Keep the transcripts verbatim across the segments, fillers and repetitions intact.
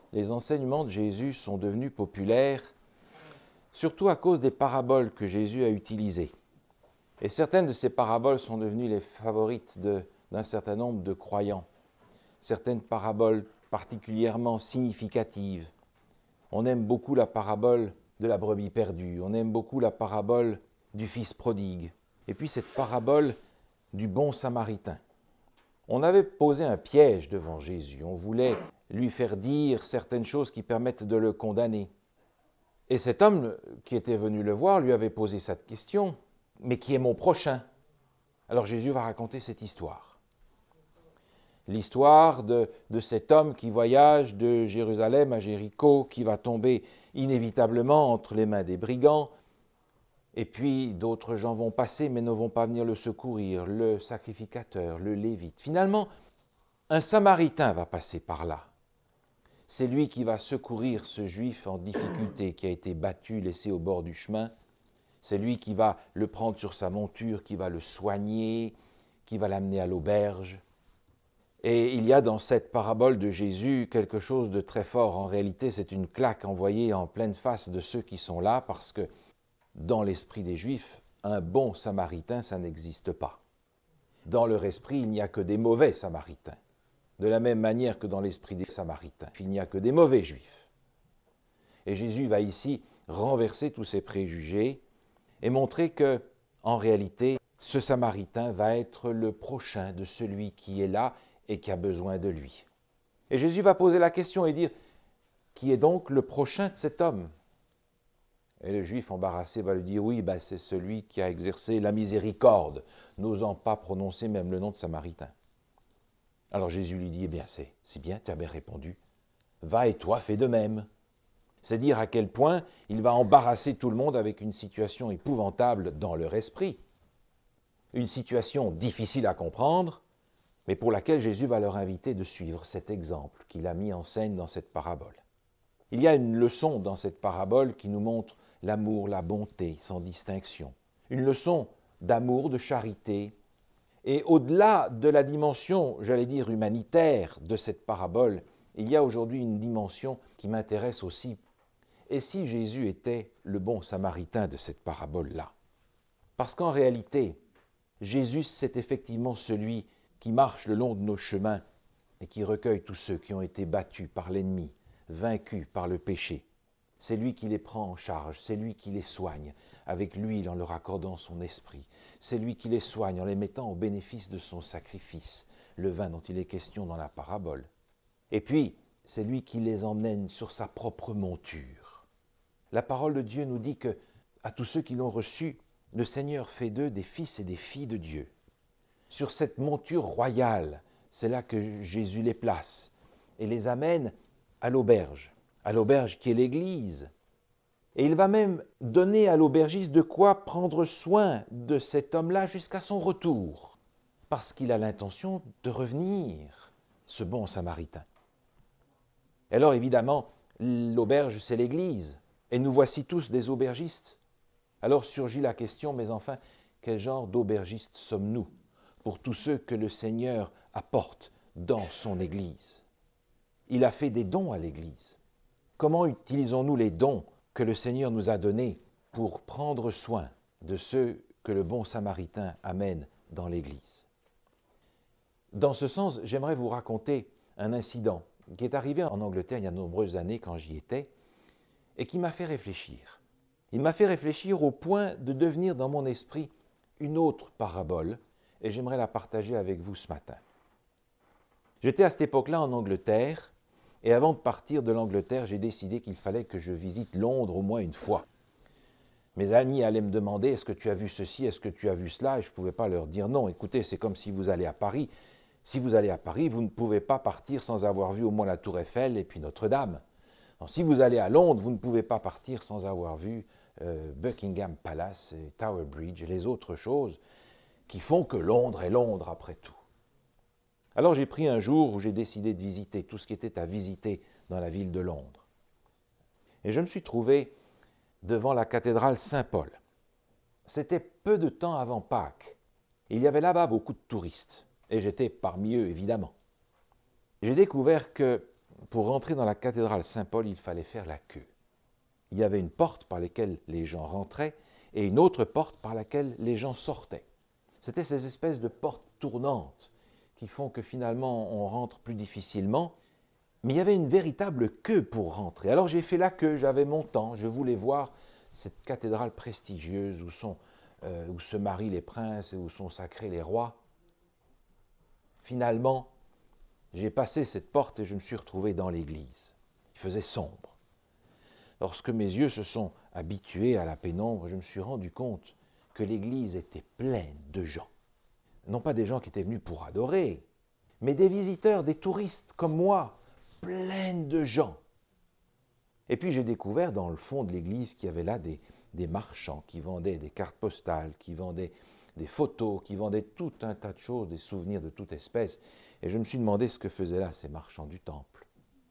les enseignements de Jésus sont devenus populaires, surtout à cause des paraboles que Jésus a utilisées. Et certaines de ces paraboles sont devenues les favorites de, d'un certain nombre de croyants. Certaines paraboles particulièrement significatives. On aime beaucoup la parabole de la brebis perdue, on aime beaucoup la parabole du fils prodigue, et puis cette parabole du bon samaritain. On avait posé un piège devant Jésus, on voulait lui faire dire certaines choses qui permettent de le condamner. Et cet homme qui était venu le voir lui avait posé cette question, mais qui est mon prochain? Alors Jésus va raconter cette histoire. L'histoire de, de cet homme qui voyage de Jérusalem à Jéricho, qui va tomber inévitablement entre les mains des brigands, et puis d'autres gens vont passer mais ne vont pas venir le secourir, le sacrificateur, le lévite. Finalement, un samaritain va passer par là. C'est lui qui va secourir ce juif en difficulté, qui a été battu, laissé au bord du chemin. C'est lui qui va le prendre sur sa monture, qui va le soigner, qui va l'amener à l'auberge. Et il y a dans cette parabole de Jésus quelque chose de très fort. En réalité, c'est une claque envoyée en pleine face de ceux qui sont là, parce que dans l'esprit des Juifs, un bon samaritain, ça n'existe pas. Dans leur esprit, il n'y a que des mauvais samaritains. De la même manière que dans l'esprit des samaritains, il n'y a que des mauvais Juifs. Et Jésus va ici renverser tous ces préjugés et montrer que, en réalité, ce samaritain va être le prochain de celui qui est là et qui a besoin de lui. Et Jésus va poser la question et dire, qui est donc le prochain de cet homme? Et le juif embarrassé va lui dire, oui, ben c'est celui qui a exercé la miséricorde, n'osant pas prononcer même le nom de samaritain. Alors Jésus lui dit, eh bien c'est, c'est bien, tu as bien répondu, va et toi fais de même. C'est dire à quel point il va embarrasser tout le monde avec une situation épouvantable dans leur esprit. Une situation difficile à comprendre, mais pour laquelle Jésus va leur inviter de suivre cet exemple qu'il a mis en scène dans cette parabole. Il y a une leçon dans cette parabole qui nous montre l'amour, la bonté, sans distinction. Une leçon d'amour, de charité. Et au-delà de la dimension, j'allais dire, humanitaire de cette parabole, il y a aujourd'hui une dimension qui m'intéresse aussi. Et si Jésus était le bon samaritain de cette parabole-là? Parce qu'en réalité, Jésus, c'est effectivement celui qui marche le long de nos chemins et qui recueille tous ceux qui ont été battus par l'ennemi, vaincus par le péché. C'est lui qui les prend en charge, c'est lui qui les soigne avec l'huile en leur accordant son esprit. C'est lui qui les soigne en les mettant au bénéfice de son sacrifice, le vin dont il est question dans la parabole. Et puis, c'est lui qui les emmène sur sa propre monture. La parole de Dieu nous dit que, à tous ceux qui l'ont reçu, le Seigneur fait d'eux des fils et des filles de Dieu. Sur cette monture royale, c'est là que Jésus les place et les amène à l'auberge, à l'auberge qui est l'Église. Et il va même donner à l'aubergiste de quoi prendre soin de cet homme-là jusqu'à son retour, parce qu'il a l'intention de revenir, ce bon samaritain. Et alors évidemment, l'auberge c'est l'Église, et nous voici tous des aubergistes. Alors surgit la question, mais enfin, quel genre d'aubergistes sommes-nous pour tous ceux que le Seigneur apporte dans son Église? Il a fait des dons à l'Église. Comment utilisons-nous les dons que le Seigneur nous a donnés pour prendre soin de ceux que le bon samaritain amène dans l'Église? Dans ce sens, j'aimerais vous raconter un incident qui est arrivé en Angleterre il y a de nombreuses années quand j'y étais et qui m'a fait réfléchir. Il m'a fait réfléchir au point de devenir dans mon esprit une autre parabole et j'aimerais la partager avec vous ce matin. J'étais à cette époque-là en Angleterre et avant de partir de l'Angleterre, j'ai décidé qu'il fallait que je visite Londres au moins une fois. Mes amis allaient me demander « Est-ce que tu as vu ceci? Est-ce que tu as vu cela ?» Et je ne pouvais pas leur dire non. Écoutez, c'est comme si vous allez à Paris. Si vous allez à Paris, vous ne pouvez pas partir sans avoir vu au moins la Tour Eiffel et puis Notre-Dame. Donc, si vous allez à Londres, vous ne pouvez pas partir sans avoir vu euh, Buckingham Palace et Tower Bridge et les autres choses qui font que Londres est Londres après tout. Alors j'ai pris un jour où j'ai décidé de visiter tout ce qui était à visiter dans la ville de Londres. Et je me suis trouvé devant la cathédrale Saint-Paul. C'était peu de temps avant Pâques. Il y avait là-bas beaucoup de touristes, et j'étais parmi eux évidemment. J'ai découvert que pour rentrer dans la cathédrale Saint-Paul, il fallait faire la queue. Il y avait une porte par laquelle les gens rentraient et une autre porte par laquelle les gens sortaient. C'était ces espèces de portes tournantes qui font que finalement on rentre plus difficilement. Mais il y avait une véritable queue pour rentrer. Alors j'ai fait la queue, j'avais mon temps, je voulais voir cette cathédrale prestigieuse où, sont, euh, où se marient les princes et où sont sacrés les rois. Finalement, j'ai passé cette porte et je me suis retrouvé dans l'église. Il faisait sombre. Lorsque mes yeux se sont habitués à la pénombre, je me suis rendu compte que l'église était pleine de gens. Non pas des gens qui étaient venus pour adorer, mais des visiteurs, des touristes comme moi, pleine de gens. Et puis j'ai découvert dans le fond de l'église qu'il y avait là des, des marchands qui vendaient des cartes postales, qui vendaient des photos, qui vendaient tout un tas de choses, des souvenirs de toute espèce. Et je me suis demandé ce que faisaient là ces marchands du temple.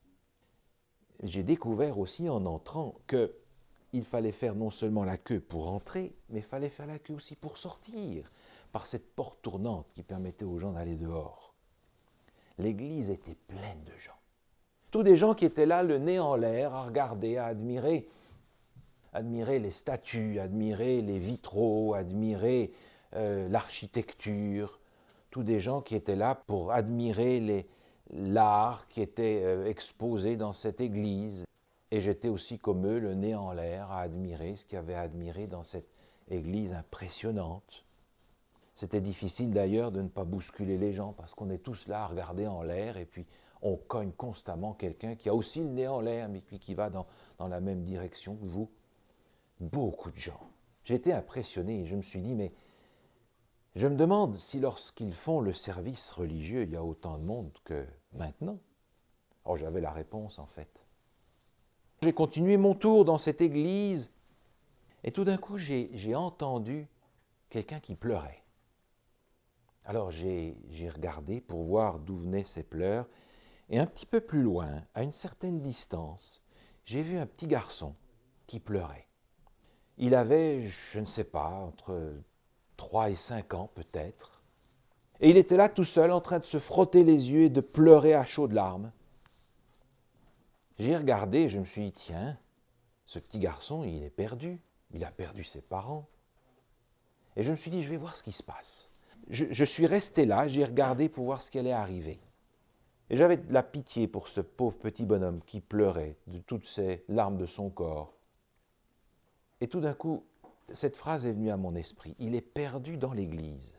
J'ai découvert aussi en entrant qu'il fallait faire non seulement la queue pour entrer, mais il fallait faire la queue aussi pour sortir, par cette porte tournante qui permettait aux gens d'aller dehors. L'église était pleine de gens. Tous des gens qui étaient là, le nez en l'air, à regarder, à admirer, admirer les statues, admirer les vitraux, admirer euh, l'architecture. Tous des gens qui étaient là pour admirer les, l'art qui était euh, exposé dans cette église. Et j'étais aussi comme eux, le nez en l'air, à admirer ce qu'il y avait à admirer dans cette église impressionnante. C'était difficile d'ailleurs de ne pas bousculer les gens parce qu'on est tous là à regarder en l'air et puis on cogne constamment quelqu'un qui a aussi le nez en l'air, mais qui va dans, dans la même direction que vous. Beaucoup de gens. J'étais impressionné et je me suis dit, mais je me demande si lorsqu'ils font le service religieux, il y a autant de monde que maintenant. Alors j'avais la réponse en fait. J'ai continué mon tour dans cette église et tout d'un coup j'ai, j'ai entendu quelqu'un qui pleurait. Alors j'ai, j'ai regardé pour voir d'où venaient ces pleurs. Et un petit peu plus loin, à une certaine distance, j'ai vu un petit garçon qui pleurait. Il avait, je ne sais pas, entre trois et cinq ans peut-être. Et il était là tout seul en train de se frotter les yeux et de pleurer à chaudes larmes. J'ai regardé et je me suis dit, tiens, ce petit garçon, il est perdu. Il a perdu ses parents. Et je me suis dit, je vais voir ce qui se passe. Je, je suis resté là, j'ai regardé pour voir ce qui allait arriver. Et j'avais de la pitié pour ce pauvre petit bonhomme qui pleurait de toutes ces larmes de son corps. Et tout d'un coup, cette phrase est venue à mon esprit. Il est perdu dans l'église.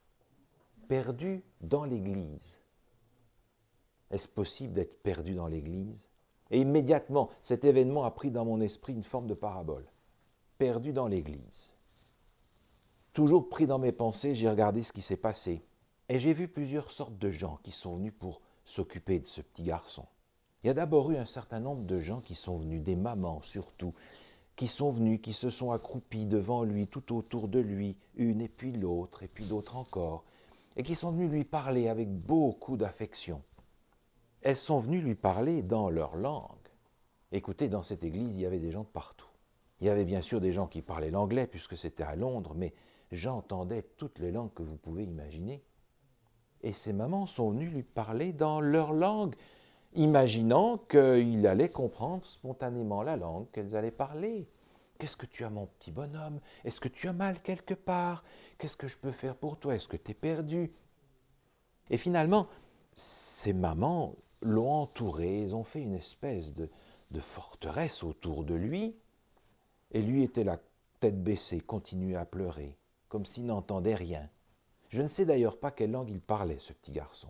Perdu dans l'église. Est-ce possible d'être perdu dans l'église? Et immédiatement, cet événement a pris dans mon esprit une forme de parabole. Perdu dans l'église. Toujours pris dans mes pensées, j'ai regardé ce qui s'est passé. Et j'ai vu plusieurs sortes de gens qui sont venus pour s'occuper de ce petit garçon. Il y a d'abord eu un certain nombre de gens qui sont venus, des mamans surtout, qui sont venus, qui se sont accroupis devant lui, tout autour de lui, une et puis l'autre, et puis d'autres encore, et qui sont venus lui parler avec beaucoup d'affection. Elles sont venues lui parler dans leur langue. Écoutez, dans cette église, il y avait des gens de partout. Il y avait bien sûr des gens qui parlaient l'anglais, puisque c'était à Londres, mais j'entendais toutes les langues que vous pouvez imaginer. Et ces mamans sont venues lui parler dans leur langue, imaginant qu'il allait comprendre spontanément la langue qu'elles allaient parler. « Qu'est-ce que tu as, mon petit bonhomme? Est-ce que tu as mal quelque part? Qu'est-ce que je peux faire pour toi? Est-ce que tu es perdu ?» Et finalement, ces mamans l'ont entouré, elles ont fait une espèce de, de forteresse autour de lui, et lui était la tête baissée, continuait à pleurer, comme s'il n'entendait rien. Je ne sais d'ailleurs pas quelle langue il parlait, ce petit garçon.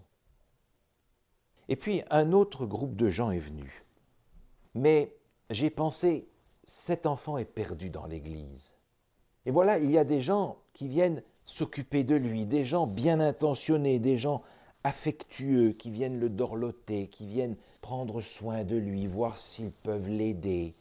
Et puis, un autre groupe de gens est venu. Mais j'ai pensé, cet enfant est perdu dans l'église. Et voilà, il y a des gens qui viennent s'occuper de lui, des gens bien intentionnés, des gens affectueux, qui viennent le dorloter, qui viennent prendre soin de lui, voir s'ils peuvent l'aider.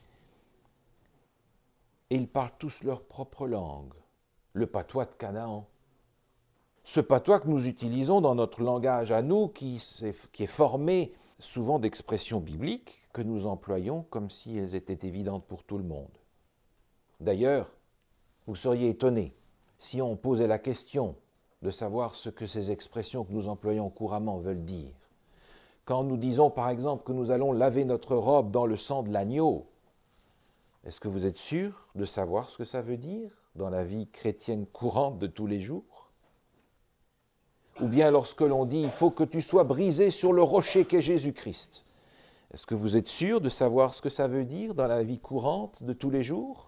Et ils parlent tous leur propre langue, le patois de Canaan. Ce patois que nous utilisons dans notre langage à nous, qui est, qui est formé souvent d'expressions bibliques que nous employons comme si elles étaient évidentes pour tout le monde. D'ailleurs, vous seriez étonné si on posait la question de savoir ce que ces expressions que nous employons couramment veulent dire. Quand nous disons par exemple que nous allons laver notre robe dans le sang de l'agneau, est-ce que vous êtes sûr de savoir ce que ça veut dire dans la vie chrétienne courante de tous les jours? Ou bien lorsque l'on dit « il faut que tu sois brisé sur le rocher qu'est Jésus-Christ », est-ce que vous êtes sûr de savoir ce que ça veut dire dans la vie courante de tous les jours?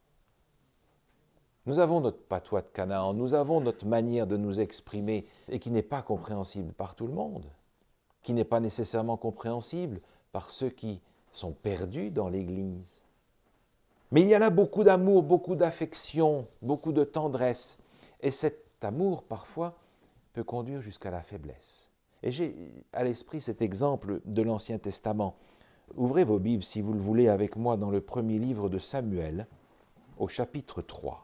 Nous avons notre patois de Canaan, nous avons notre manière de nous exprimer et qui n'est pas compréhensible par tout le monde, qui n'est pas nécessairement compréhensible par ceux qui sont perdus dans l'Église. Mais il y en a beaucoup d'amour, beaucoup d'affection, beaucoup de tendresse. Et cet amour, parfois, peut conduire jusqu'à la faiblesse. Et j'ai à l'esprit cet exemple de l'Ancien Testament. Ouvrez vos Bibles, si vous le voulez, avec moi dans le premier livre de Samuel, au chapitre trois.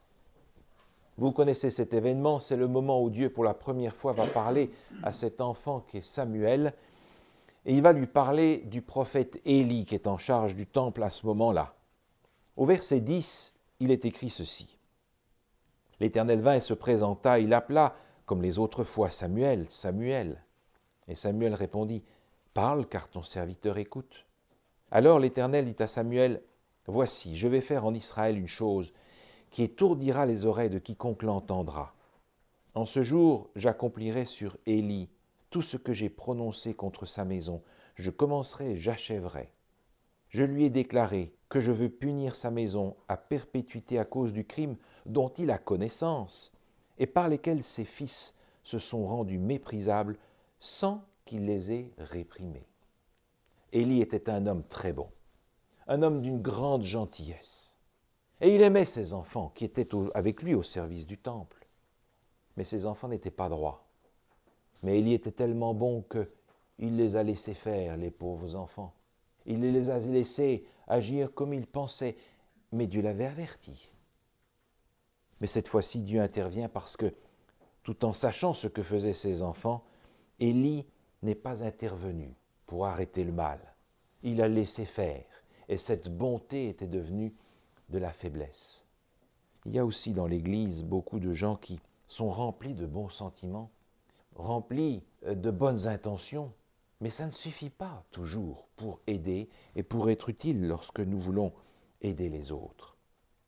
Vous connaissez cet événement, c'est le moment où Dieu, pour la première fois, va parler à cet enfant qui est Samuel, et il va lui parler du prophète Élie, qui est en charge du temple à ce moment-là. Au verset dix, il est écrit ceci. « L'Éternel vint et se présenta, il appela, comme les autres fois, Samuel, Samuel. Et Samuel répondit, « Parle, car ton serviteur écoute. » Alors l'Éternel dit à Samuel, « Voici, je vais faire en Israël une chose qui étourdira les oreilles de quiconque l'entendra. En ce jour, j'accomplirai sur Élie tout ce que j'ai prononcé contre sa maison. Je commencerai et j'achèverai. Je lui ai déclaré que je veux punir sa maison à perpétuité à cause du crime dont il a connaissance et par lesquels ses fils se sont rendus méprisables sans qu'il les ait réprimés. » Élie était un homme très bon, un homme d'une grande gentillesse. Et il aimait ses enfants qui étaient au, avec lui au service du temple. Mais ses enfants n'étaient pas droits. Mais Élie était tellement bon qu'il les a laissés faire, les pauvres enfants. Il les a laissés agir comme il pensait. Mais Dieu l'avait averti. Mais cette fois-ci, Dieu intervient parce que, tout en sachant ce que faisaient ses enfants, Élie n'est pas intervenu pour arrêter le mal. Il a laissé faire. Et cette bonté était devenue de la faiblesse. Il y a aussi dans l'Église beaucoup de gens qui sont remplis de bons sentiments, remplis de bonnes intentions, mais ça ne suffit pas toujours pour aider et pour être utile lorsque nous voulons aider les autres.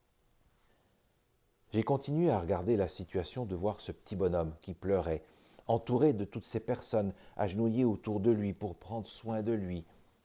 J'ai continué à regarder la situation de voir ce petit bonhomme qui pleurait, entouré de toutes ces personnes agenouillées autour de lui pour prendre soin de lui.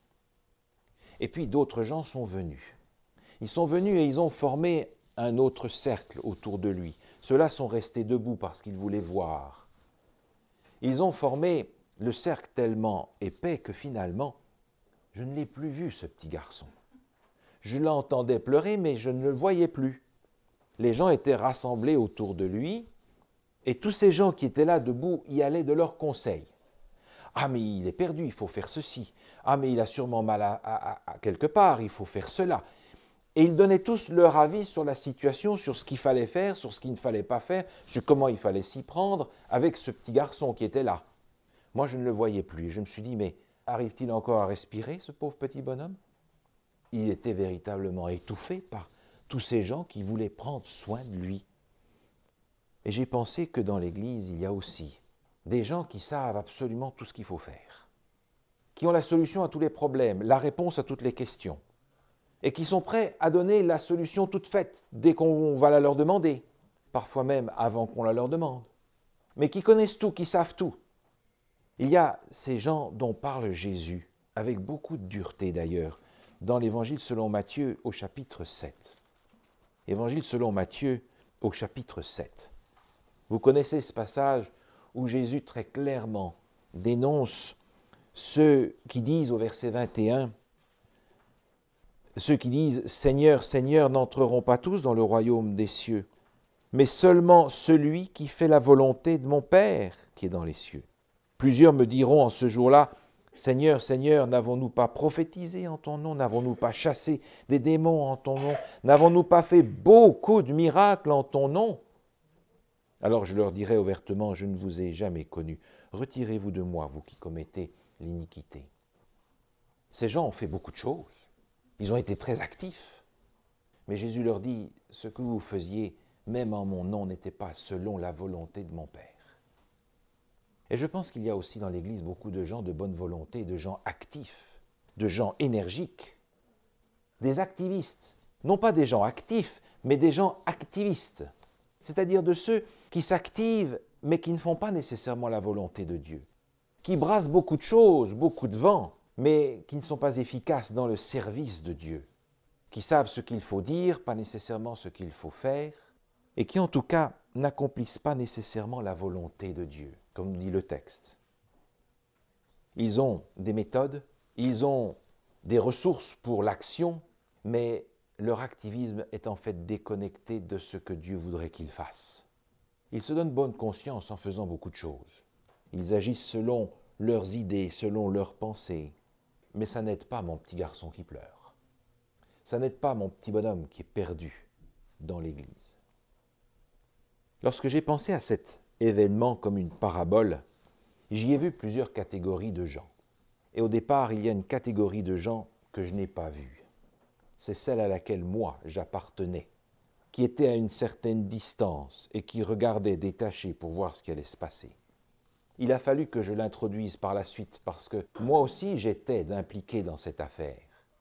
Et puis d'autres gens sont venus. Ils sont venus et ils ont formé un autre cercle autour de lui. Ceux-là sont restés debout parce qu'ils voulaient voir. Ils ont formé le cercle tellement épais que finalement, je ne l'ai plus vu, ce petit garçon. Je l'entendais pleurer, mais je ne le voyais plus. Les gens étaient rassemblés autour de lui et tous ces gens qui étaient là debout y allaient de leurs conseils. « Ah, mais il est perdu, il faut faire ceci. Ah, mais il a sûrement mal à, à, à quelque part, il faut faire cela. » Et ils donnaient tous leur avis sur la situation, sur ce qu'il fallait faire, sur ce qu'il ne fallait pas faire, sur comment il fallait s'y prendre avec ce petit garçon qui était là. Moi, je ne le voyais plus. Je me suis dit, mais arrive-t-il encore à respirer, ce pauvre petit bonhomme? Il était véritablement étouffé par tous ces gens qui voulaient prendre soin de lui. Et j'ai pensé que dans l'Église, il y a aussi des gens qui savent absolument tout ce qu'il faut faire, qui ont la solution à tous les problèmes, la réponse à toutes les questions, et qui sont prêts à donner la solution toute faite dès qu'on va la leur demander, parfois même avant qu'on la leur demande, mais qui connaissent tout, qui savent tout. Il y a ces gens dont parle Jésus, avec beaucoup de dureté d'ailleurs, dans l'Évangile selon Matthieu au chapitre sept. Évangile selon Matthieu au chapitre sept. Vous connaissez ce passage où Jésus très clairement dénonce ceux qui disent au verset vingt et un, ceux qui disent « Seigneur, Seigneur » n'entreront pas tous dans le royaume des cieux, mais seulement celui qui fait la volonté de mon Père qui est dans les cieux. Plusieurs me diront en ce jour-là, « Seigneur, Seigneur, n'avons-nous pas prophétisé en ton nom? N'avons-nous pas chassé des démons en ton nom? N'avons-nous pas fait beaucoup de miracles en ton nom ?» Alors je leur dirai ouvertement, « Je ne vous ai jamais connu. Retirez-vous de moi, vous qui commettez l'iniquité. » Ces gens ont fait beaucoup de choses. Ils ont été très actifs. Mais Jésus leur dit, « Ce que vous faisiez, même en mon nom, n'était pas selon la volonté de mon Père. » Et je pense qu'il y a aussi dans l'Église beaucoup de gens de bonne volonté, de gens actifs, de gens énergiques, des activistes. Non pas des gens actifs, mais des gens activistes. C'est-à-dire de ceux qui s'activent, mais qui ne font pas nécessairement la volonté de Dieu. Qui brassent beaucoup de choses, beaucoup de vent, mais qui ne sont pas efficaces dans le service de Dieu. Qui savent ce qu'il faut dire, pas nécessairement ce qu'il faut faire, et qui en tout cas n'accomplissent pas nécessairement la volonté de Dieu, comme nous dit le texte. Ils ont des méthodes, ils ont des ressources pour l'action, mais leur activisme est en fait déconnecté de ce que Dieu voudrait qu'ils fassent. Ils se donnent bonne conscience en faisant beaucoup de choses. Ils agissent selon leurs idées, selon leurs pensées, mais ça n'aide pas mon petit garçon qui pleure. Ça n'aide pas mon petit bonhomme qui est perdu dans l'Église. Lorsque j'ai pensé à cet événement comme une parabole, j'y ai vu plusieurs catégories de gens. Et au départ, il y a une catégorie de gens que je n'ai pas vue. C'est celle à laquelle moi, j'appartenais, qui était à une certaine distance et qui regardait détaché pour voir ce qui allait se passer. Il a fallu que je l'introduise par la suite parce que moi aussi, j'étais impliqué dans cette affaire.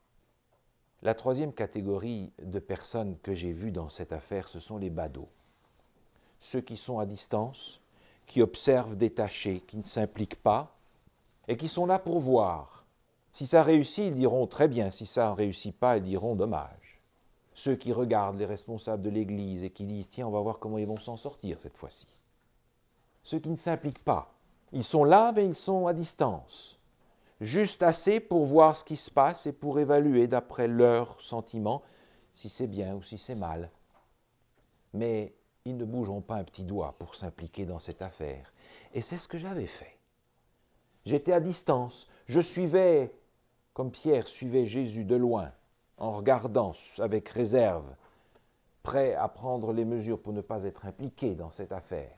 La troisième catégorie de personnes que j'ai vues dans cette affaire, ce sont les badauds. Ceux qui sont à distance, qui observent détachés, qui ne s'impliquent pas et qui sont là pour voir. Si ça réussit, ils diront très bien. Si ça ne réussit pas, ils diront dommage. Ceux qui regardent les responsables de l'Église et qui disent tiens, on va voir comment ils vont s'en sortir cette fois-ci. Ceux qui ne s'impliquent pas, ils sont là, mais ils sont à distance. Juste assez pour voir ce qui se passe et pour évaluer d'après leurs sentiments si c'est bien ou si c'est mal. Mais ils ne bougeront pas un petit doigt pour s'impliquer dans cette affaire. Et c'est ce que j'avais fait. J'étais à distance, je suivais, comme Pierre suivait Jésus de loin, en regardant avec réserve, prêt à prendre les mesures pour ne pas être impliqué dans cette affaire.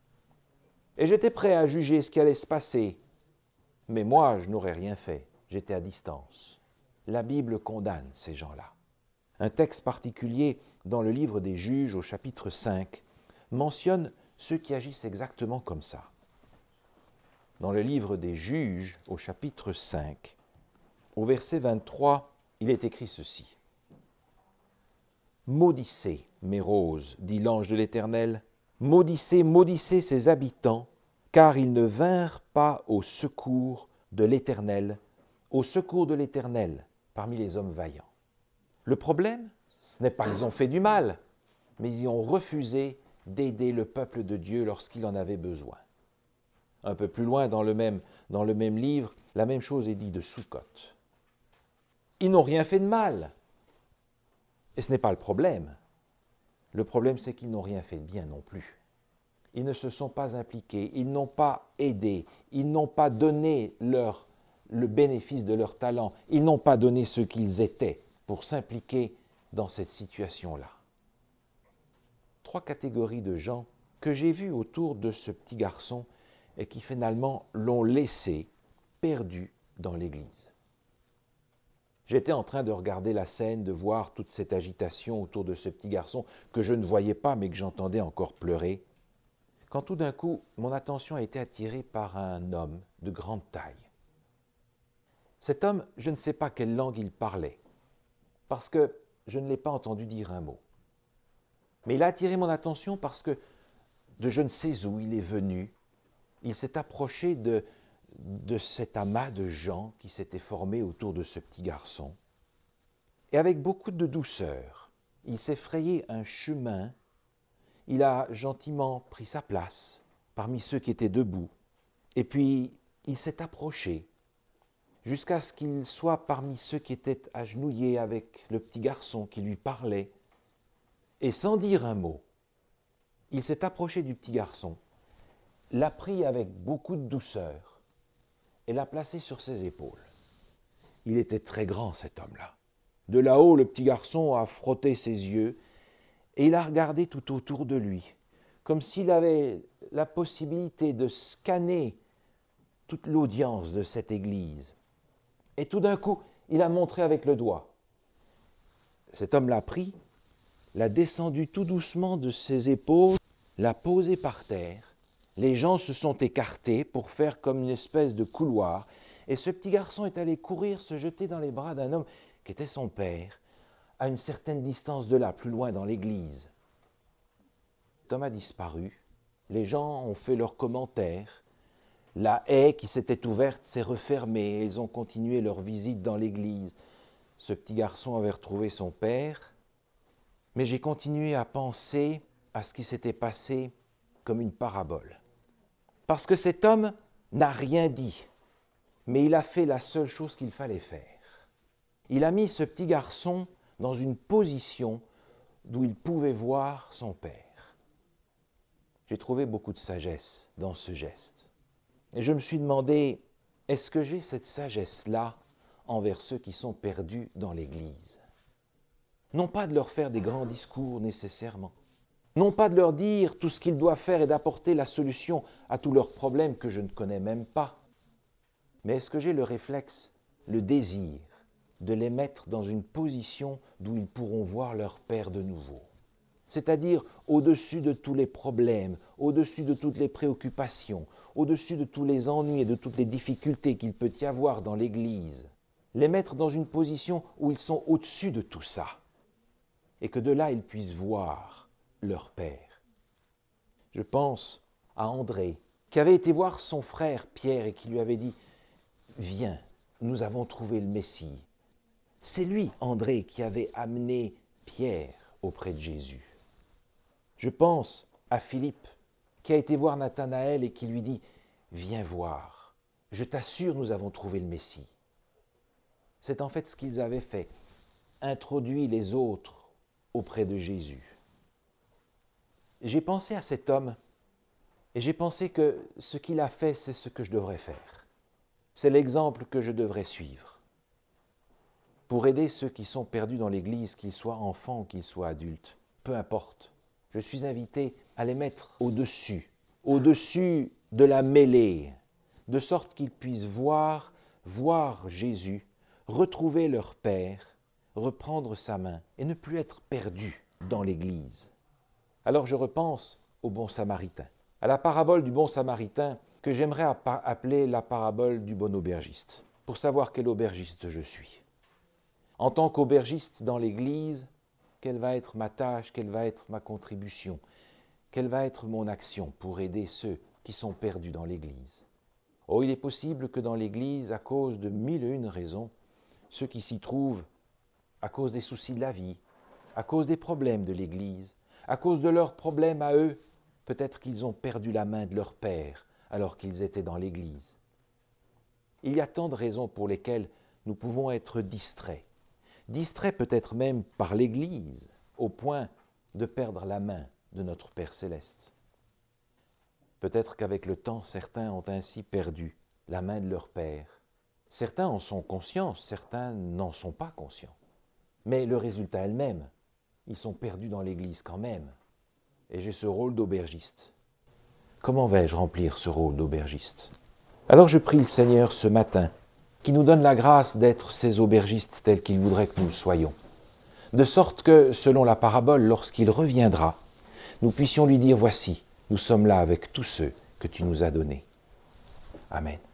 Et j'étais prêt à juger ce qui allait se passer. Mais moi, je n'aurais rien fait. J'étais à distance. La Bible condamne ces gens-là. Un texte particulier dans le livre des Juges, au chapitre cinq, mentionne ceux qui agissent exactement comme ça. Dans le livre des Juges, au chapitre cinq, au verset vingt-trois, il est écrit ceci. « Maudissez mes roses, dit l'ange de l'Éternel, maudissez, maudissez ses habitants, car ils ne vinrent pas au secours de l'Éternel, au secours de l'Éternel parmi les hommes vaillants. » Le problème, ce n'est pas qu'ils ont fait du mal, mais ils ont refusé d'aider le peuple de Dieu lorsqu'il en avait besoin. Un peu plus loin dans le même, dans le même livre, la même chose est dit de Sukkot. Ils n'ont rien fait de mal. Et ce n'est pas le problème. Le problème, c'est qu'ils n'ont rien fait de bien non plus. Ils ne se sont pas impliqués, ils n'ont pas aidé, ils n'ont pas donné leur, le bénéfice de leur talent, ils n'ont pas donné ce qu'ils étaient pour s'impliquer dans cette situation-là. Trois catégories de gens que j'ai vues autour de ce petit garçon et qui finalement l'ont laissé perdu dans l'Église. J'étais en train de regarder la scène, de voir toute cette agitation autour de ce petit garçon que je ne voyais pas mais que j'entendais encore pleurer, quand tout d'un coup, mon attention a été attirée par un homme de grande taille. Cet homme, je ne sais pas quelle langue il parlait, parce que je ne l'ai pas entendu dire un mot. Mais il a attiré mon attention parce que de je ne sais où il est venu, il s'est approché de, de cet amas de gens qui s'étaient formés autour de ce petit garçon. Et avec beaucoup de douceur, il s'est frayé un chemin. Il a gentiment pris sa place parmi ceux qui étaient debout. Et puis, il s'est approché jusqu'à ce qu'il soit parmi ceux qui étaient agenouillés avec le petit garçon qui lui parlait. Et sans dire un mot, il s'est approché du petit garçon, l'a pris avec beaucoup de douceur et l'a placé sur ses épaules. Il était très grand, cet homme-là. De là-haut, le petit garçon a frotté ses yeux et il a regardé tout autour de lui, comme s'il avait la possibilité de scanner toute l'audience de cette église. Et tout d'un coup, il a montré avec le doigt. Cet homme l'a pris, l'a descendu tout doucement de ses épaules, l'a posé par terre Les gens se sont écartés pour faire comme une espèce de couloir, et ce petit garçon est allé courir, se jeter dans les bras d'un homme qui était son père, à une certaine distance de là, plus loin dans l'église. Tom a disparu, les gens ont fait leurs commentaires, la haie qui s'était ouverte s'est refermée, et ils ont continué leur visite dans l'église. Ce petit garçon avait retrouvé son père, mais j'ai continué à penser à ce qui s'était passé comme une parabole. Parce que cet homme n'a rien dit, mais il a fait la seule chose qu'il fallait faire. Il a mis ce petit garçon dans une position d'où il pouvait voir son père. J'ai trouvé beaucoup de sagesse dans ce geste. Et je me suis demandé, est-ce que j'ai cette sagesse-là envers ceux qui sont perdus dans l'Église? Non pas de leur faire des grands discours nécessairement, non pas de leur dire tout ce qu'ils doivent faire et d'apporter la solution à tous leurs problèmes que je ne connais même pas, mais est-ce que j'ai le réflexe, le désir de les mettre dans une position d'où ils pourront voir leur Père de nouveau? C'est-à-dire au-dessus de tous les problèmes, au-dessus de toutes les préoccupations, au-dessus de tous les ennuis et de toutes les difficultés qu'il peut y avoir dans l'Église, les mettre dans une position où ils sont au-dessus de tout ça, et que de là ils puissent voir leur Père. Je pense à André, qui avait été voir son frère Pierre et qui lui avait dit « Viens, nous avons trouvé le Messie ». C'est lui, André, qui avait amené Pierre auprès de Jésus. Je pense à Philippe, qui a été voir Nathanaël et qui lui dit « Viens voir, je t'assure, nous avons trouvé le Messie ». C'est en fait ce qu'ils avaient fait, introduit les autres auprès de Jésus. J'ai pensé à cet homme et j'ai pensé que ce qu'il a fait, c'est ce que je devrais faire. C'est l'exemple que je devrais suivre pour aider ceux qui sont perdus dans l'Église, qu'ils soient enfants ou qu'ils soient adultes. Peu importe. Je suis invité à les mettre au-dessus, au-dessus de la mêlée, de sorte qu'ils puissent voir, voir Jésus, retrouver leur Père, reprendre sa main et ne plus être perdus dans l'Église. Alors je repense au bon Samaritain, à la parabole du bon Samaritain que j'aimerais appeler la parabole du bon aubergiste, pour savoir quel aubergiste je suis. En tant qu'aubergiste dans l'Église, quelle va être ma tâche, quelle va être ma contribution, quelle va être mon action pour aider ceux qui sont perdus dans l'Église. Oh, il est possible que dans l'Église, à cause de mille et une raisons, ceux qui s'y trouvent, à cause des soucis de la vie, à cause des problèmes de l'Église, à cause de leurs problèmes à eux, peut-être qu'ils ont perdu la main de leur Père alors qu'ils étaient dans l'Église. Il y a tant de raisons pour lesquelles nous pouvons être distraits, distraits peut-être même par l'Église, au point de perdre la main de notre Père céleste. Peut-être qu'avec le temps, certains ont ainsi perdu la main de leur Père. Certains en sont conscients, certains n'en sont pas conscients. Mais le résultat est le même. Ils sont perdus dans l'Église quand même. Et j'ai ce rôle d'aubergiste. Comment vais-je remplir ce rôle d'aubergiste? Alors je prie le Seigneur ce matin, qui nous donne la grâce d'être ces aubergistes tels qu'il voudrait que nous le soyons. De sorte que, selon la parabole, lorsqu'il reviendra, nous puissions lui dire « Voici, nous sommes là avec tous ceux que tu nous as donnés. » Amen.